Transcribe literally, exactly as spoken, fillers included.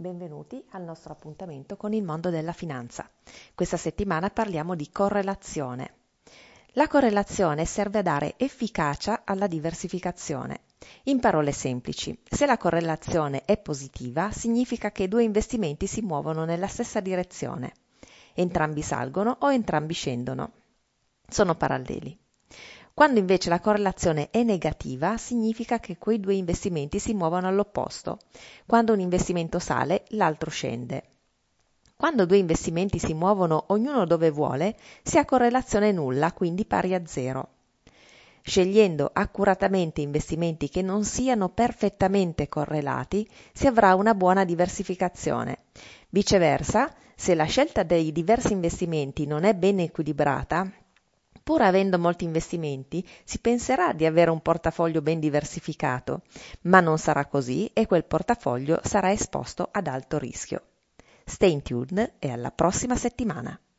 Benvenuti al nostro appuntamento con il mondo della finanza. Questa settimana parliamo di correlazione. La correlazione serve a dare efficacia alla diversificazione. In parole semplici, se la correlazione è positiva, significa che due investimenti si muovono nella stessa direzione. Entrambi salgono o entrambi scendono. Sono paralleli. Quando invece la correlazione è negativa, significa che quei due investimenti si muovono all'opposto. Quando un investimento sale, l'altro scende. Quando due investimenti si muovono ognuno dove vuole, si ha correlazione nulla, quindi pari a zero. Scegliendo accuratamente investimenti che non siano perfettamente correlati, si avrà una buona diversificazione. Viceversa, se la scelta dei diversi investimenti non è ben equilibrata, pur avendo molti investimenti, si penserà di avere un portafoglio ben diversificato, ma non sarà così e quel portafoglio sarà esposto ad alto rischio. Stay tuned e alla prossima settimana!